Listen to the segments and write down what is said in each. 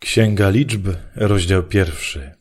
Księga Liczb, rozdział 1.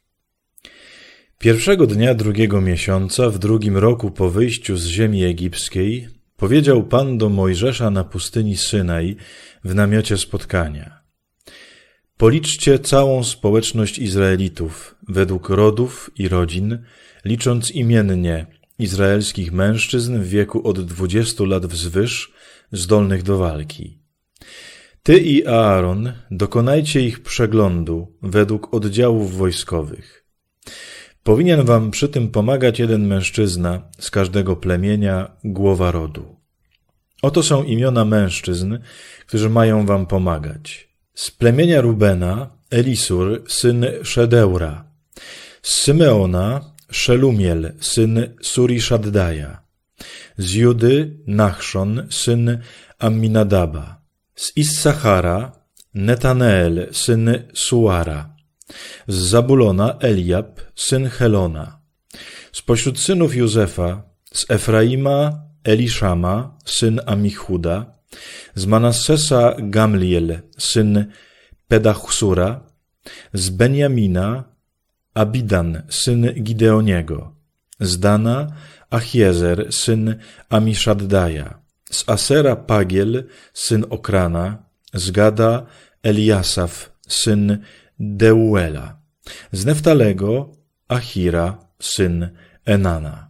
Pierwszego dnia drugiego miesiąca, w drugim roku po wyjściu z ziemi egipskiej, powiedział Pan do Mojżesza na pustyni Synaj w namiocie spotkania: Policzcie całą społeczność Izraelitów według rodów i rodzin, licząc imiennie izraelskich mężczyzn w wieku od 20 lat wzwyż, zdolnych do walki. Ty i Aaron dokonajcie ich przeglądu według oddziałów wojskowych. Powinien wam przy tym pomagać jeden mężczyzna z każdego plemienia, głowa rodu. Oto są imiona mężczyzn, którzy mają wam pomagać. Z plemienia Rubena Elisur, syn Szedeura. Z Symeona Szelumiel, syn Suriszaddaja. Z Judy Nachszon, syn Amminadaba. Z Issachara Netaneel, syn Suara. Z Zabulona Eliab, syn Helona. Spośród synów Józefa z Efraima Eliszama, syn Amichuda. Z Manassesa Gamliel, syn Pedachsura. Z Benjamina Abidan, syn Gideoniego. Z Dana Achiezer, syn Amiszaddaja. Z Asera Pagiel, syn Okrana. Z Gada Eliasaf, syn Deuela. Z Neftalego Achira, syn Enana.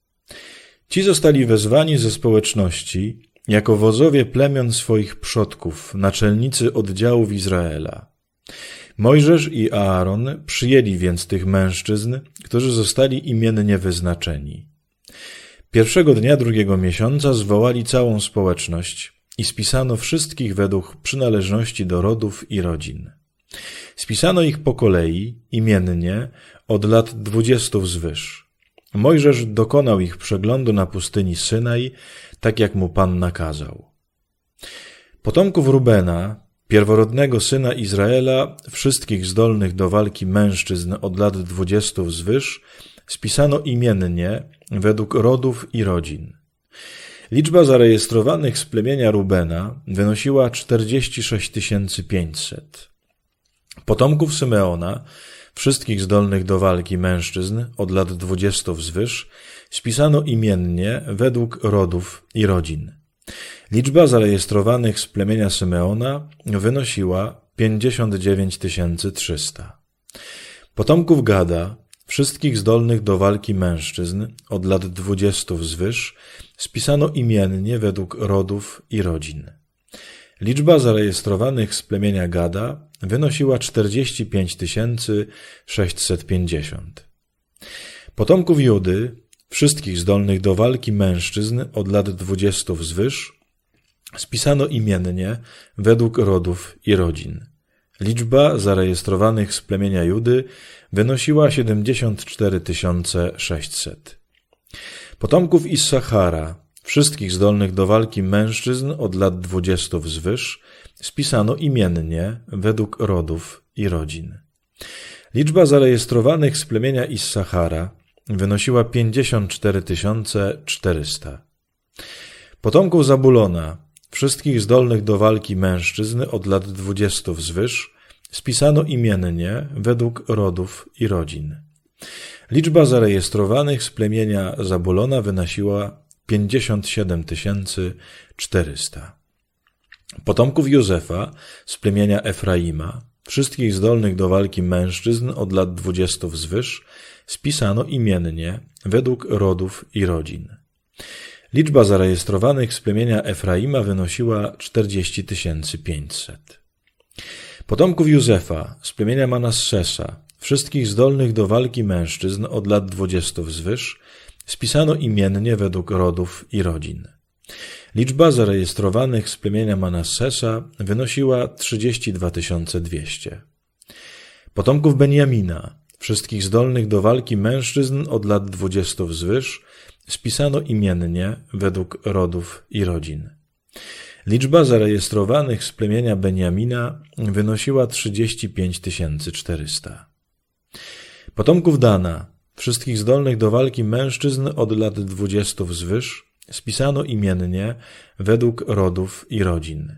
Ci zostali wezwani ze społeczności jako wodzowie plemion swoich przodków, naczelnicy oddziałów Izraela. Mojżesz i Aaron przyjęli więc tych mężczyzn, którzy zostali imiennie wyznaczeni. Pierwszego dnia drugiego miesiąca zwołali całą społeczność i spisano wszystkich według przynależności do rodów i rodzin. Spisano ich po kolei, imiennie, od lat 20 wzwyż. Mojżesz dokonał ich przeglądu na pustyni Synaj, tak jak mu Pan nakazał. Potomków Rubena, pierworodnego syna Izraela, wszystkich zdolnych do walki mężczyzn od lat 20 wzwyż, spisano imiennie, według rodów i rodzin. Liczba zarejestrowanych z plemienia Rubena wynosiła 46 500. Potomków Symeona, wszystkich zdolnych do walki mężczyzn od lat 20 wzwyż, spisano imiennie według rodów i rodzin. Liczba zarejestrowanych z plemienia Symeona wynosiła 59 300. Potomków Gada, wszystkich zdolnych do walki mężczyzn od lat 20 wzwyż, spisano imiennie według rodów i rodzin. Liczba zarejestrowanych z plemienia Gada wynosiła 45 650. Potomków Judy, wszystkich zdolnych do walki mężczyzn od lat 20 wzwyż, spisano imiennie według rodów i rodzin. Liczba zarejestrowanych z plemienia Judy wynosiła 74 600. Potomków Issachara, wszystkich zdolnych do walki mężczyzn od lat 20 wzwyż, spisano imiennie według rodów i rodzin. Liczba zarejestrowanych z plemienia Issachara wynosiła 54 400. Potomków Zabulona, wszystkich zdolnych do walki mężczyzn od lat 20 wzwyż, spisano imiennie według rodów i rodzin. Liczba zarejestrowanych z plemienia Zabulona wynosiła 57 400. Potomków Józefa z plemienia Efraima, wszystkich zdolnych do walki mężczyzn od lat 20 wzwyż, spisano imiennie według rodów i rodzin. Liczba zarejestrowanych z plemienia Efraima wynosiła 40 500. Potomków Józefa z plemienia Manassesa, wszystkich zdolnych do walki mężczyzn od lat 20 wzwyż, spisano imiennie według rodów i rodzin. Liczba zarejestrowanych z plemienia Manassesa wynosiła 32 200. Potomków Benjamina, wszystkich zdolnych do walki mężczyzn od lat 20 wzwyż, spisano imiennie według rodów i rodzin. Liczba zarejestrowanych z plemienia Benjamina wynosiła 35 400. Potomków Dana, wszystkich zdolnych do walki mężczyzn od lat 20 wzwyż, spisano imiennie według rodów i rodzin.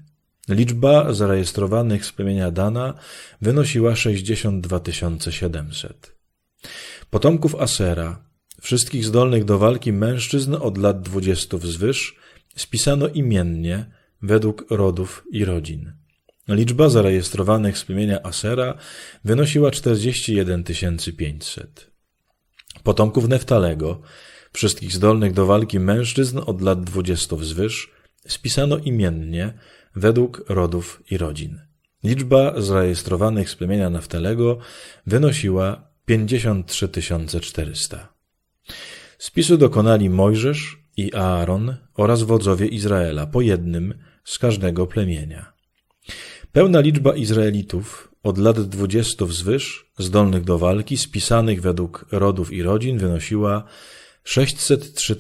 Liczba zarejestrowanych z plemienia Dana wynosiła 62 700. Potomków Asera, wszystkich zdolnych do walki mężczyzn od lat 20 wzwyż, spisano imiennie według rodów i rodzin. Liczba zarejestrowanych z plemienia Asera wynosiła 41 500. Potomków Neftalego, wszystkich zdolnych do walki mężczyzn od lat 20 wzwyż, spisano imiennie według rodów i rodzin. Liczba zarejestrowanych z plemienia Neftalego wynosiła 53 400. Spisu dokonali Mojżesz i Aaron oraz wodzowie Izraela, po jednym z każdego plemienia. Pełna liczba Izraelitów od lat 20 wzwyż, zdolnych do walki, spisanych według rodów i rodzin, wynosiła 603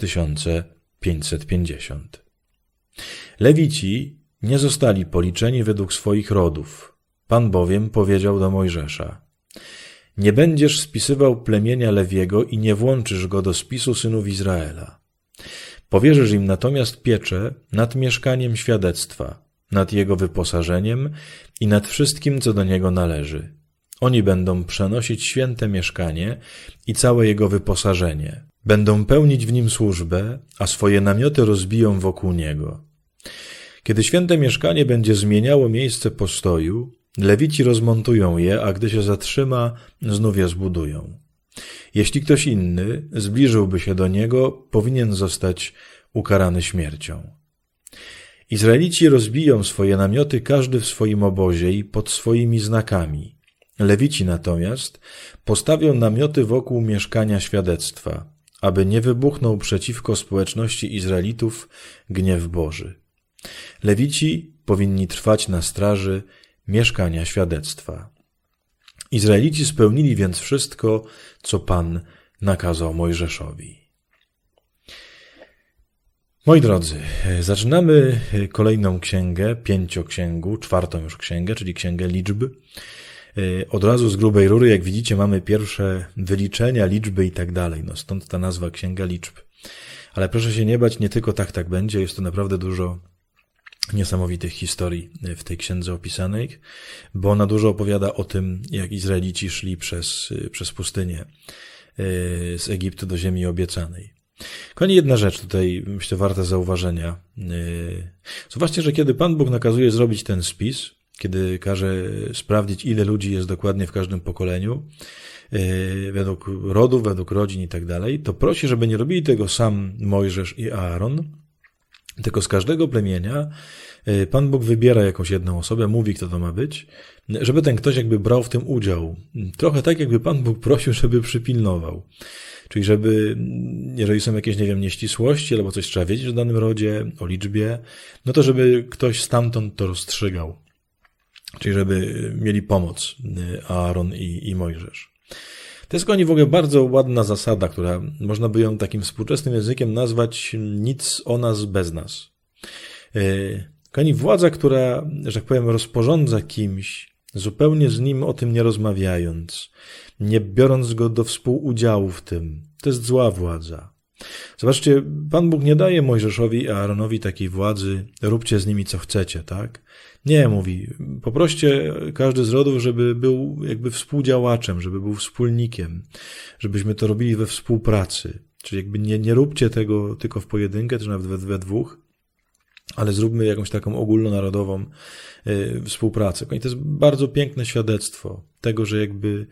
550. Lewici nie zostali policzeni według swoich rodów. Pan bowiem powiedział do Mojżesza: nie będziesz spisywał plemienia Lewiego i nie włączysz go do spisu synów Izraela. Powierzysz im natomiast pieczę nad mieszkaniem świadectwa, nad jego wyposażeniem i nad wszystkim, co do niego należy. Oni będą przenosić święte mieszkanie i całe jego wyposażenie. Będą pełnić w nim służbę, a swoje namioty rozbiją wokół niego. Kiedy święte mieszkanie będzie zmieniało miejsce postoju, Lewici rozmontują je, a gdy się zatrzyma, znów je zbudują. Jeśli ktoś inny zbliżyłby się do niego, powinien zostać ukarany śmiercią. Izraelici rozbiją swoje namioty, każdy w swoim obozie i pod swoimi znakami. Lewici natomiast postawią namioty wokół mieszkania świadectwa, aby nie wybuchnął przeciwko społeczności Izraelitów gniew Boży. Lewici powinni trwać na straży mieszkania świadectwa. Izraelici spełnili więc wszystko, co Pan nakazał Mojżeszowi. Moi drodzy, zaczynamy kolejną księgę, pięcioksięgu, czwartą już księgę, czyli księgę liczb. Od razu z grubej rury, jak widzicie, mamy pierwsze wyliczenia, liczby i tak dalej. No stąd ta nazwa księga liczb. Ale proszę się nie bać, nie tylko tak będzie. Jest tu naprawdę dużo niesamowitych historii w tej księdze opisanej, bo ona dużo opowiada o tym, jak Izraelici szli przez pustynię z Egiptu do ziemi obiecanej. Kochani, jedna rzecz tutaj, myślę, warta zauważenia. Zobaczcie, że kiedy Pan Bóg nakazuje zrobić ten spis, kiedy każe sprawdzić, ile ludzi jest dokładnie w każdym pokoleniu, według rodów, według rodzin i tak dalej, to prosi, żeby nie robili tego sam Mojżesz i Aaron, tylko z każdego plemienia Pan Bóg wybiera jakąś jedną osobę, mówi, kto to ma być, żeby ten ktoś jakby brał w tym udział. Trochę tak, jakby Pan Bóg prosił, żeby przypilnował. Czyli żeby, jeżeli są jakieś, nie wiem, nieścisłości, albo coś trzeba wiedzieć o danym rodzie, o liczbie, no to żeby ktoś stamtąd to rozstrzygał. Czyli żeby mieli pomoc Aaron i Mojżesz. To jest, kochani, w ogóle bardzo ładna zasada, która można by ją takim współczesnym językiem nazwać nic o nas bez nas. Kochani, władza, która, że tak powiem, rozporządza kimś, zupełnie z nim o tym nie rozmawiając, nie biorąc go do współudziału w tym, to jest zła władza. Zobaczcie, Pan Bóg nie daje Mojżeszowi i Aaronowi takiej władzy, róbcie z nimi co chcecie, tak? Nie, mówi, poproście każdy z rodów, żeby był jakby współdziałaczem, żeby był wspólnikiem, żebyśmy to robili we współpracy. Czyli jakby nie róbcie tego tylko w pojedynkę, czy nawet we dwóch, ale zróbmy jakąś taką ogólnonarodową współpracę. To jest bardzo piękne świadectwo tego, że jakby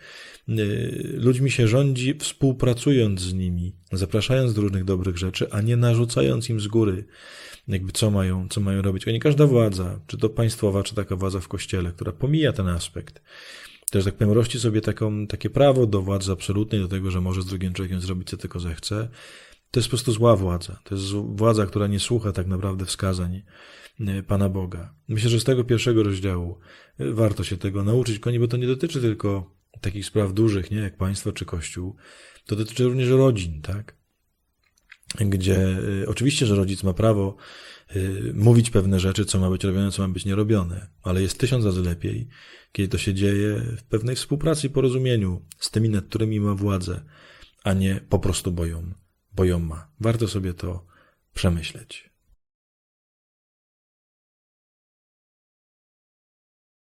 ludźmi się rządzi współpracując z nimi, zapraszając do różnych dobrych rzeczy, a nie narzucając im z góry, jakby co mają robić. Nie każda władza, czy to państwowa, czy taka władza w kościele, która pomija ten aspekt, też tak powiem, rości sobie takie prawo do władzy absolutnej, do tego, że może z drugim człowiekiem zrobić, co tylko zechce. To jest po prostu zła władza. To jest władza, która nie słucha tak naprawdę wskazań Pana Boga. Myślę, że z tego pierwszego rozdziału warto się tego nauczyć, bo to nie dotyczy tylko takich spraw dużych, nie, jak państwo czy kościół. To dotyczy również rodzin, tak? Gdzie oczywiście, że rodzic ma prawo mówić pewne rzeczy, co ma być robione, co ma być nierobione, ale jest 1000 razy lepiej, kiedy to się dzieje w pewnej współpracy i porozumieniu z tymi, nad którymi ma władzę, a nie po prostu boją ma. Warto sobie to przemyśleć.